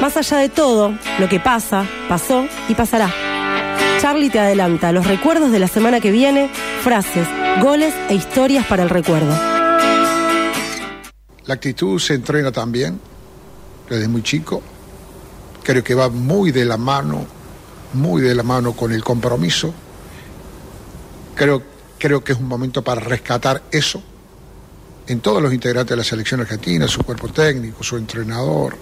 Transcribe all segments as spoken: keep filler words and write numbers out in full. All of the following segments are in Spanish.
Más allá de todo, lo que pasa, pasó y pasará. Charlie te adelanta los recuerdos de la semana que viene, frases, goles e historias para el recuerdo. La actitud se entrena también, desde muy chico. Creo que va muy de la mano, muy de la mano con el compromiso. Creo, creo que es un momento para rescatar eso en todos los integrantes de la selección argentina, su cuerpo técnico, su entrenador.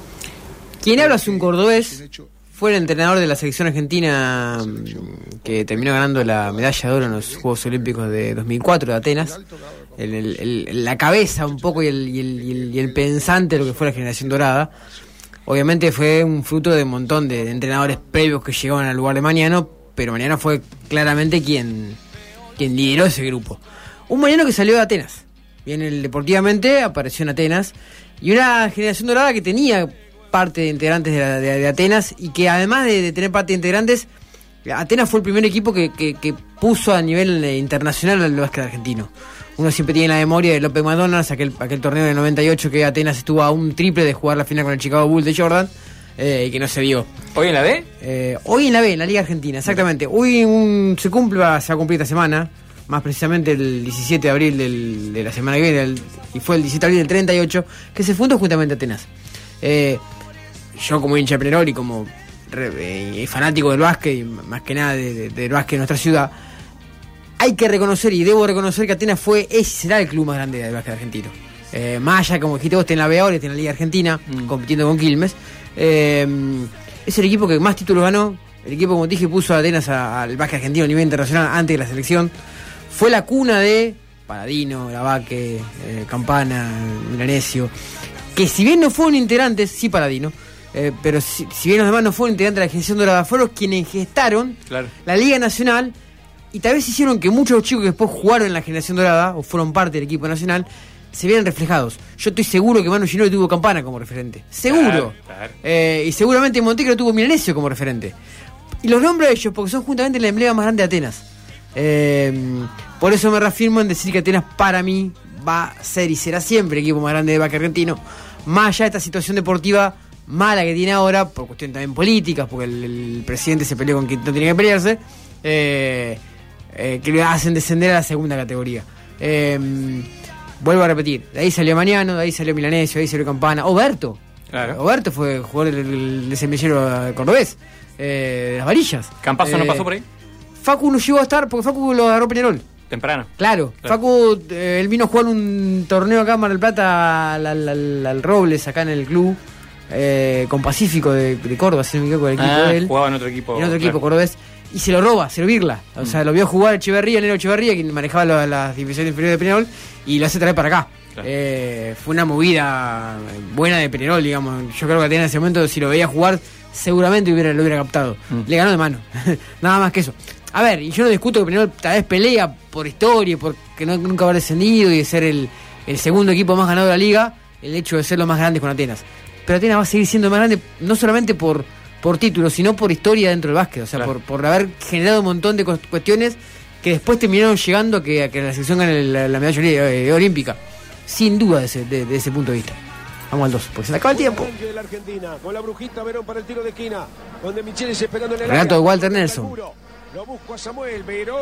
Quien habla es un cordobés, fue el entrenador de la selección argentina que terminó ganando la medalla de oro en los Juegos Olímpicos de dos mil cuatro de Atenas. El, el, el, la cabeza un poco y el, y, el, y, el, y el pensante de lo que fue la generación dorada. Obviamente fue un fruto de un montón de, de entrenadores previos que llegaban al lugar de Mañano, pero Mañano fue claramente quien, quien lideró ese grupo. Un Mañano que salió de Atenas. Bien, el, deportivamente apareció en Atenas, y una generación dorada que tenía parte de integrantes de, la, de, de Atenas, y que además de, de tener parte de integrantes, Atenas fue el primer equipo que, que, que puso a nivel internacional al básquet argentino. Uno siempre tiene la memoria de López McDonald's, aquel, aquel torneo del noventa y ocho que Atenas estuvo a un triple de jugar la final con el Chicago Bulls de Jordan, eh, y que no se dio. ¿Hoy en la B? Eh, hoy en la B, en la Liga Argentina, exactamente. Hoy un, se cumple, se va a cumplir esta semana, más precisamente el diecisiete de abril del, de la semana que viene, el, y fue el diecisiete de abril del treinta y ocho, que se fundó justamente Atenas. Eh, yo como hincha de Peñarol y como re, eh, fanático del básquet, y más que nada de, de, del básquet de nuestra ciudad, hay que reconocer, y debo reconocer, que Atenas fue, es será el club más grande del básquet argentino. Eh, más allá, como dijiste vos, está en la B ahora, está en la Liga Argentina, mm. compitiendo con Quilmes. Eh, es el equipo que más títulos ganó, el equipo, como te dije, puso a Atenas a, al básquet argentino a nivel internacional antes de la selección. Fue la cuna de Paladino, Lavaque, eh, Campana, Milanesio, que si bien no fueron integrantes, sí Paladino, eh, pero si, si bien los demás no fueron integrantes de la generación dorada, fueron quienes gestaron claro. la Liga Nacional, y tal vez hicieron que muchos chicos que después jugaron en la generación dorada o fueron parte del equipo nacional se vieran reflejados. Yo estoy seguro que Manu Ginóbili tuvo Campana como referente, seguro, claro, claro. Eh, y seguramente Montecristo tuvo Milanesio como referente, y los nombro a ellos porque son justamente la emblema más grande de Atenas. Eh, por eso me reafirmo en decir que Atenas, para mí, va a ser y será siempre el equipo más grande de básquet argentino, más allá de esta situación deportiva mala que tiene ahora, por cuestiones también políticas, porque el, el presidente se peleó con quien no tenía que pelearse, eh, eh, que le hacen descender a la segunda categoría. Eh, vuelvo a repetir, de ahí salió Mañano, de ahí salió Milanesio, de ahí salió Campana, Oberto. Claro. Oberto fue jugador del, del semillero cordobés, eh, de las varillas. ¿Campazo eh, no pasó por ahí? Facu no llegó a estar porque Facu lo agarró Peñarol. Temprano. Claro, claro. Facu, eh, él vino a jugar un torneo acá en Mar del Plata al, al, al, al Robles, acá en el club, eh, con Pacífico de, de Córdoba, si no me equivoco, el equipo ah, de él. Jugaba en otro equipo. En otro claro. equipo cordobés. Y se lo roba, se lo virla. O mm. sea, lo vio jugar Echeverría, Nero Echeverría, quien manejaba las la divisiones inferiores de Peñarol, y lo hace traer para acá. Claro. Eh, fue una movida buena de Peñarol, digamos. Yo creo que Atenas en ese momento, si lo veía jugar, seguramente hubiera, lo hubiera captado. Mm. Le ganó de mano. Nada más que eso. A ver, y yo no discuto que Peñarol tal vez pelea por historia, porque no, nunca haber descendido y de ser el, el segundo equipo más ganador de la liga, el hecho de ser los más grandes con Atenas. Pero Atenas va a seguir siendo más grande, no solamente por, por títulos, sino por historia dentro del básquet. O sea, claro. por, por haber generado un montón de cuestiones que después terminaron llegando a que, a que la selección gane la, la medalla eh, olímpica. Sin duda de ese, de, de ese punto de vista. Vamos al dos, porque se le acaba el tiempo. Relato de Walter Nelson. Lo busco a Samuel Verón.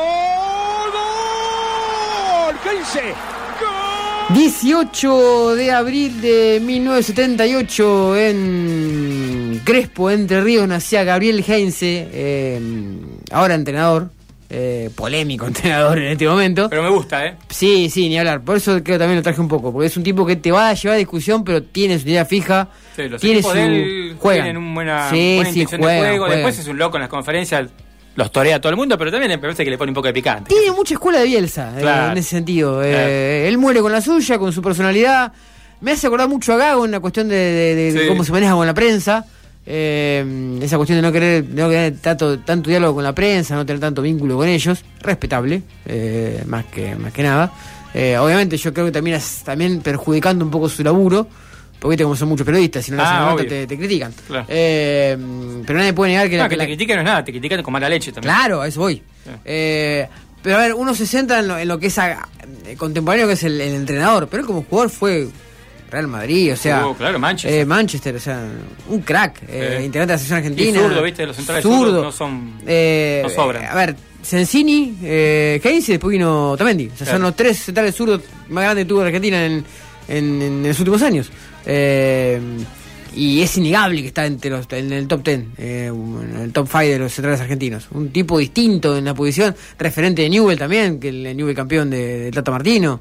¡Gol! ¡quince! ¡Gol! dieciocho de abril de mil novecientos setenta y ocho en Crespo, Entre Ríos, nacía Gabriel Heinze, eh, ahora entrenador, eh, polémico entrenador en este momento. Pero me gusta, ¿eh? Sí, sí, ni hablar. Por eso creo que también lo traje un poco, porque es un tipo que te va a llevar a discusión, pero tiene su idea fija. Sí, los tiene equipos su... de él juegan. tienen una buena, sí, buena sí, intención juegan, de juego. Juegan. Después es un loco en las conferencias. Los torea a todo el mundo, pero también me parece que le pone un poco de picante. Tiene mucha escuela de Bielsa, claro. eh, en ese sentido. Claro. Eh, él muere con la suya, con su personalidad. Me hace acordar mucho a Gago en la cuestión de, de, de sí. cómo se maneja con la prensa. Eh, esa cuestión de no querer, de no querer tanto, tanto diálogo con la prensa, no tener tanto vínculo con ellos. Respetable, eh, más que más que nada. Eh, obviamente yo creo que también es también perjudicando un poco su laburo. Porque viste como son muchos periodistas, si no lo hacen ah, nota te, te critican. Claro. Eh, pero nadie puede negar que... No, la, que la, te critican no es nada, te critican con mala leche también. Claro, a eso voy. Sí. Eh, pero a ver, uno se centra en lo, en lo que es a, eh, contemporáneo, que es el, el entrenador. Pero él como jugador fue Real Madrid, o sea... Oh, claro, Manchester. Eh, Manchester, o sea, un crack, eh, Eh. integrante de la selección argentina. Y zurdo, ¿viste? Los centrales zurdos no son... Eh, no sobran. A ver, Sensini, eh, Heinz y después vino Otamendi. O sea, Claro. son los tres centrales zurdos más grandes que tuvo la Argentina en, en, en los últimos años. Eh, y es innegable que está entre los, en el top diez, eh, en el top cinco de los centrales argentinos. Un tipo distinto en la posición, referente de Newell también, que el Newell campeón de, de Tata Martino.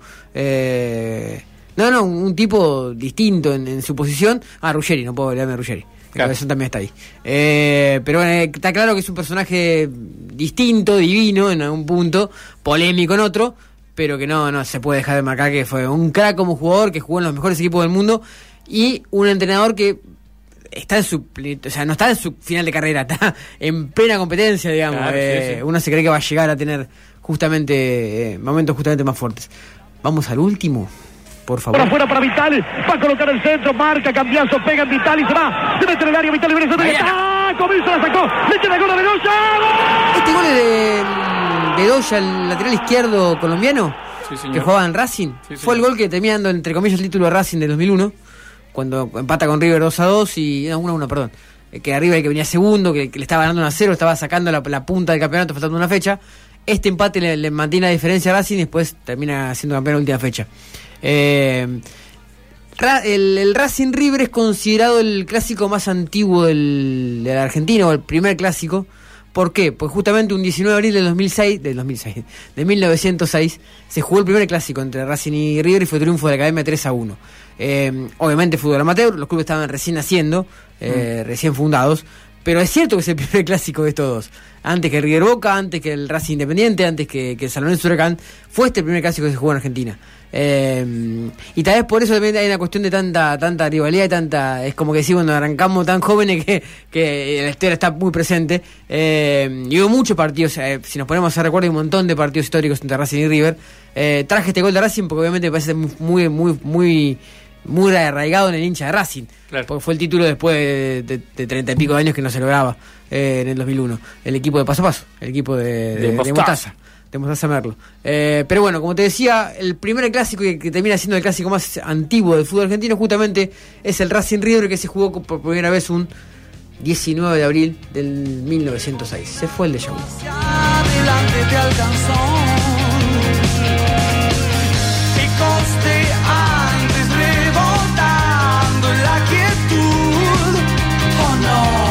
Eh, no, no, un, un tipo distinto en, en su posición. Ah, Ruggeri, no puedo olvidarme de Ruggeri. Claro. Eso también está ahí. Eh, pero bueno, eh, está claro que es un personaje distinto, divino en algún punto, polémico en otro, pero que no, no se puede dejar de marcar que fue un crack como jugador, que jugó en los mejores equipos del mundo, y un entrenador que está en su, o sea, no está en su final de carrera, está en plena competencia, digamos. Claro, sí, eh, sí. Uno se cree que va a llegar a tener justamente eh, momentos justamente más fuertes. Vamos al último, por favor. Por afuera para Vitali, va a colocar el centro, marca, cambiazo, pega en Vitali, se va, se mete en el área, Vitali viene, se ¡ah! Comienzo, la sacó, le queda gol a Bedoya, ¡gol! Este gol es de Bedoya, el lateral izquierdo colombiano, Sí, señor. que jugaba en Racing. Sí, Fue el señor. gol que termina dando, entre comillas, el título de Racing del dos mil uno, cuando empata con River dos a dos y... No, uno a uno, perdón. Eh, Que arriba el que venía segundo, que, que le estaba ganando uno a cero, estaba sacando la, la punta del campeonato faltando una fecha. Este empate le, le mantiene la diferencia a Racing y después termina siendo campeón en la última fecha. Eh, Ra- el, el Racing River es considerado el clásico más antiguo del, de la Argentina, o el primer clásico. ¿Por qué? Pues justamente un diecinueve de abril del dos mil seis, del dos mil seis, de mil novecientos seis, se jugó el primer clásico entre Racing y River y fue triunfo de la Academia tres a uno. Eh, obviamente fútbol amateur, los clubes estaban recién naciendo, eh, mm. recién fundados, pero es cierto que es el primer clásico de estos dos. Antes que el River Boca, antes que el Racing Independiente, antes que, que el San Lorenzo Huracán, fue este el primer clásico que se jugó en Argentina. Eh, y tal vez por eso también hay una cuestión de tanta tanta rivalidad y tanta, es como que decimos, cuando arrancamos tan jóvenes que, que la historia está muy presente. Eh, y hubo muchos partidos, eh, si nos ponemos a recordar, hay un montón de partidos históricos entre Racing y River. Eh, traje este gol de Racing porque obviamente me parece muy muy muy muy arraigado en el hincha de Racing, Claro. porque fue el título después de, de, de treinta y pico de años que no se lograba eh, en el dos mil uno, el equipo de Paso a Paso, el equipo de, de, De de Mostaza. Mostaza. De Mostaza Merlo. Eh, pero bueno, como te decía, el primer clásico que, que termina siendo el clásico más antiguo del fútbol argentino justamente es el Racing River, que se jugó por primera vez un diecinueve de abril del mil novecientos seis. Se fue el de Yahoo. Adelante te alcanzó y coste antes rebotando en la quietud, oh no.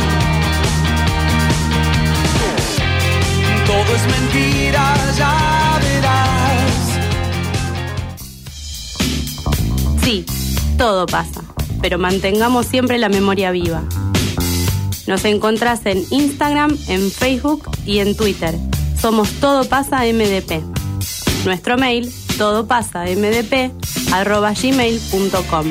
Todo es mentira, ya verás. Sí, todo pasa, pero mantengamos siempre la memoria viva. Nos encontrás en Instagram, en Facebook y en Twitter. Somos Todo Pasa M D P. Nuestro mail, todopasamdp arroba gmail punto com.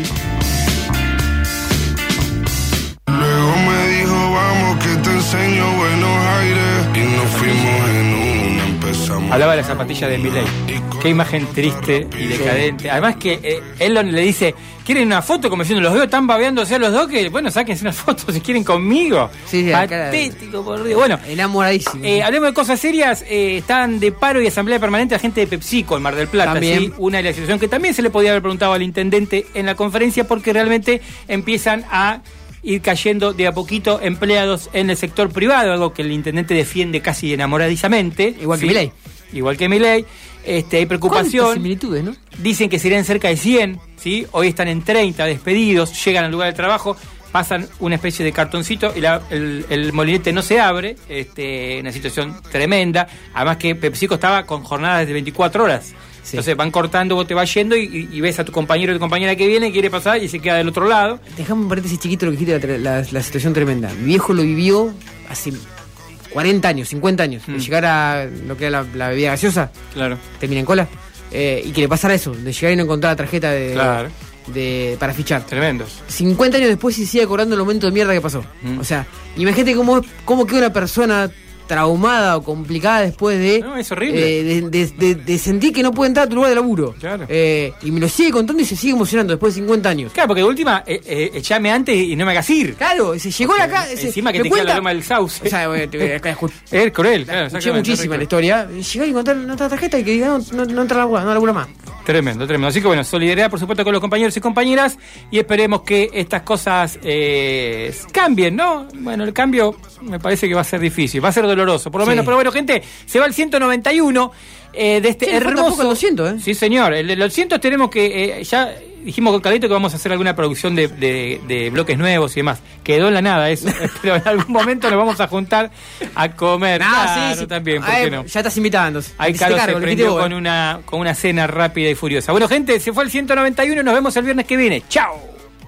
Luego me dijo, vamos que te enseño Buenos Aires. Y nos fuimos en una, empezamos. Hablaba de la zapatilla de Milei. Qué imagen triste y decadente. Además que eh, él le dice, ¿quieren una foto? Como diciendo, los veo tan babeándose a los dos que, bueno, sáquense una foto si quieren conmigo. Sí, sí, patético, por Dios. Bueno, enamoradísimo. eh, hablemos de cosas serias. Eh, están de paro y asamblea permanente la gente de PepsiCo en Mar del Plata. También. ¿Sí? Una de las situaciones que también se le podía haber preguntado al intendente en la conferencia, porque realmente empiezan a ir cayendo de a poquito empleados en el sector privado, algo que el intendente defiende casi enamoradizamente. Igual que ¿sí? Milei. Igual que Milei. Este, hay preocupación. ¿Cuántas similitudes, no? Dicen que serían cerca de cien, ¿sí? Hoy están en treinta despedidos, llegan al lugar de trabajo, pasan una especie de cartoncito y la, el, el molinete no se abre, este, una situación tremenda. Además que PepsiCo estaba con jornadas de veinticuatro horas. Sí. Entonces van cortando, vos te vas yendo y, y ves a tu compañero o tu compañera que viene, quiere pasar y se queda del otro lado. Dejame un paréntesis chiquito lo que dijiste, la, la, la situación tremenda. Mi viejo lo vivió hace cuarenta años, cincuenta años. Mm. De llegar a lo que era la, la bebida gaseosa, claro, termina en cola, eh, y que le pasara eso, de llegar y no encontrar la tarjeta de, claro, de para fichar. Tremendos. cincuenta años después y sigue cobrando el momento de mierda que pasó. Mm. O sea, imagínate cómo, cómo queda una persona traumada o complicada después de, no, es horrible. Eh, de, de, de, de sentir que no puede entrar a tu lugar de laburo. Claro. Eh, y me lo sigue contando y se sigue emocionando después de cincuenta años. Claro, porque de última, eh, eh, echame antes y no me hagas ir. Claro, se llegó a la casa. Encima que me te cuenta, queda la loma del sauce. O sea, bueno, te, acá escuché, Es cruel, claro. escuché muchísima la historia. Llegar y contar nuestra tarjeta y que diga, no, no, no entra a la no labura más. Tremendo, tremendo. Así que bueno, solidaridad por supuesto con los compañeros y compañeras y esperemos que estas cosas eh, cambien, ¿no? Bueno, el cambio me parece que va a ser difícil, va a ser doloroso, por lo Sí. menos, pero bueno, gente, se va el ciento noventa y uno eh, de este Sí, le falta hermoso... poco al doscientos, ¿eh? Sí, señor, el de los doscientos tenemos que... Eh, ya dijimos con Carlito que vamos a hacer alguna producción de, de, de bloques nuevos y demás. Quedó en la nada eso, pero en algún momento nos vamos a juntar a comer. Ah, Claro, sí, sí. también, ¿por Ay, qué no? Ya estás invitando. Ahí Hiciste Carlos se cargo, lo prendió dijiste vos, con ¿eh? una, con una cena rápida y furiosa. Bueno, gente, se fue el ciento noventa y uno y nos vemos el viernes que viene. ¡Chao!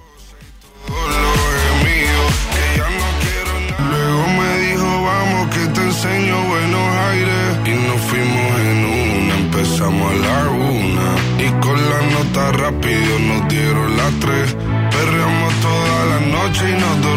Luego me dijo, vamos que te enseño buenos aires. Y nos fuimos en una, empezamos a la una. Y con la nota rápido nos dieron las tres. Perreamos toda la noche y nos dormimos.